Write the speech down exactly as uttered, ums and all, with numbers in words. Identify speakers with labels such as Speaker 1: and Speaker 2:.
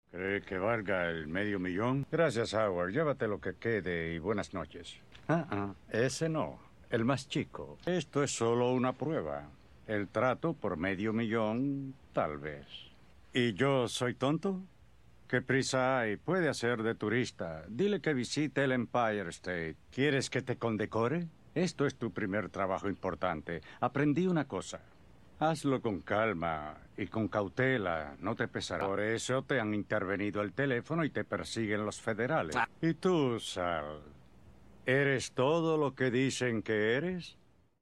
Speaker 1: ¿Cree que valga el medio millón? Gracias, Howard. Llévate lo que quede y buenas noches. Ah, ah, ese no. El más chico. Esto es solo una prueba. El trato por medio millón, tal vez. ¿Y yo soy tonto? ¿Qué prisa hay? Puede hacer de turista. Dile que visite el Empire State. ¿Quieres que te condecore? Esto es tu primer trabajo importante. Aprendí una cosa. Hazlo con calma y con cautela, no te pesará. Por eso te han intervenido el teléfono y te persiguen los federales. ¿Y tú, Sal? ¿Eres todo lo que dicen que eres?